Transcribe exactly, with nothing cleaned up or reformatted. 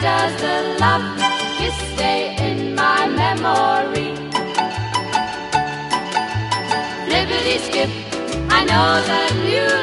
does the love kiss stay in my memory? Flippity skip, I know that you